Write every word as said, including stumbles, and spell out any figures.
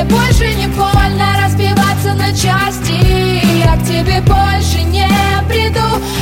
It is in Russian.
тебе больше не больно разбиваться на части. Я к тебе больше не приду.